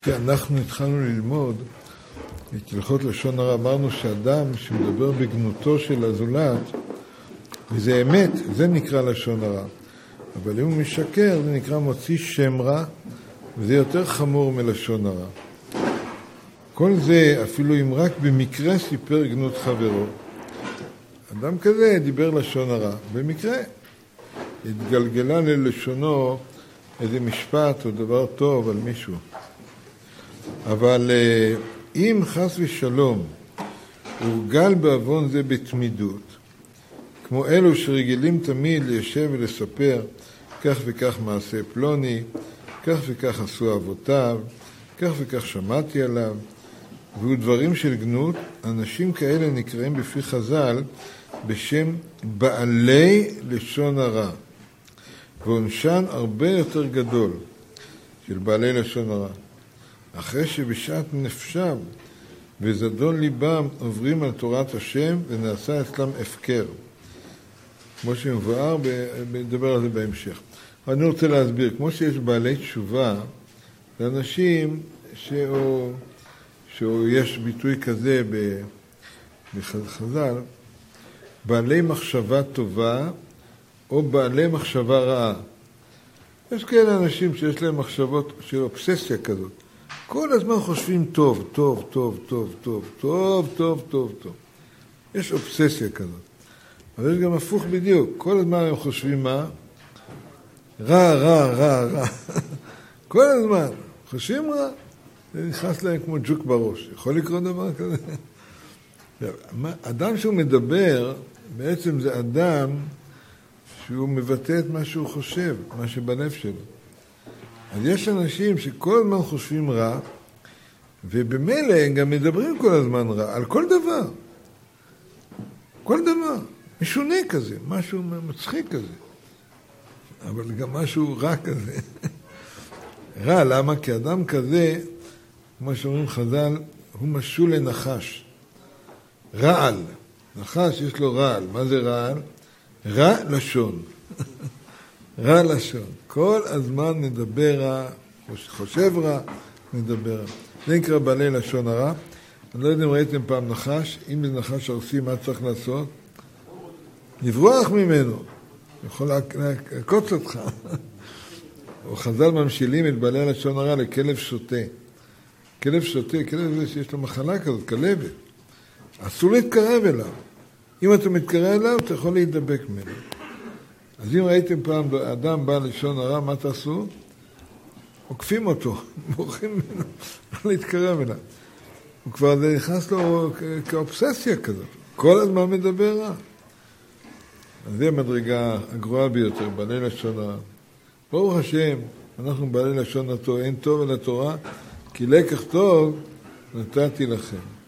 כשאנחנו התחלנו ללמוד את הלכות לשון הרע, אמרנו שאדם שמדבר בגנותו של הזולת, וזה אמת, זה נקרא לשון הרע. אבל אם הוא משקר, זה נקרא מוציא שם רע, וזה יותר חמור מלשון הרע. כל זה, אפילו אם רק במקרה סיפר גנות חברו, אדם כזה דיבר לשון הרע. במקרה התגלגלה ללשונו איזה משפט או דבר טוב על מישהו. אבל אם חס ושלום הורגל בעוון זה בתמידות, כמו אלו שרגילים תמיד ליישב ולספר כך וכך מעשה פלוני, כך וכך עשו אבותיו, כך וכך שמעתי עליו, והוא דברים של גנות, אנשים כאלה נקראים בפי חז"ל בשם בעלי לשון הרע, ועונשן הרבה יותר גדול של בעלי לשון הרע. אחרי שבשעת נפשם וזדון ליבם עוברים על תורת השם ונעשה אצלם הפקר. כמו שמבואר, נדבר על זה בהמשך. אני רוצה להסביר, כמו שיש בעלי תשובה, לאנשים שיש ביטוי כזה בחז"ל, בעלי מחשבה טובה או בעלי מחשבה רעה. יש כאלה אנשים שיש להם מחשבות של אובססיה כזאת. כל הזמן חושבים טוב, טוב, טוב, טוב, טוב, טוב, טוב, טוב, טוב. יש אובססיה כזאת. אבל יש גם הפוך בדיוק. כל הזמן הם חושבים מה? רע, רע, רע, רע. כל הזמן חושבים רע. זה נכנס להם כמו ג'וק בראש. יכול לקרות דבר כזה? אדם שהוא מדבר, בעצם זה אדם שהוא מבטא את מה שהוא חושב, מה שבלב שלו. אז יש אנשים שכל הזמן חושבים רע, ובמילא הם גם מדברים כל הזמן רע, על כל דבר. כל דבר. משונה כזה, משהו מצחיק כזה. אבל גם משהו רע כזה. רע, למה? כי אדם כזה, כמו שאומרים חז"ל, הוא משול לנחש. רעל. נחש יש לו רעל. מה זה רעל? רע לשון. רע לשון. כל הזמן נדבר רע, חושב רע, נדבר רע. זה נקרא בעלי לשון הרע. אני לא יודע אם ראיתם פעם נחש. אם זה נחש ארסי, מה צריך לעשות? לברוח ממנו. יכול להקוץ אותך. או חז"ל ממשילים את בעלי לשון הרע לכלב שוטה. כלב שוטה, כלב זה שיש לו מחלה כזאת, כלבת. אסור להתקרב אליו. אם אתה מתקרב אליו, אתה יכול להידבק ממנו. אז אם ראיתם פעם אדם בא לשון הרע, מה תעשו? עוקפים אותו, בורחים ממנו, לא להתקרב אליו. הוא כבר נכנס לו כאובססיה כזאת. כל הזמן מדבר רע. אז זה המדרגה הגרועה ביותר, בעלי לשון הרע. ברוך השם, אנחנו בעלי לשון התורה, אין טוב אל התורה, כי לקח טוב נתתי לכם.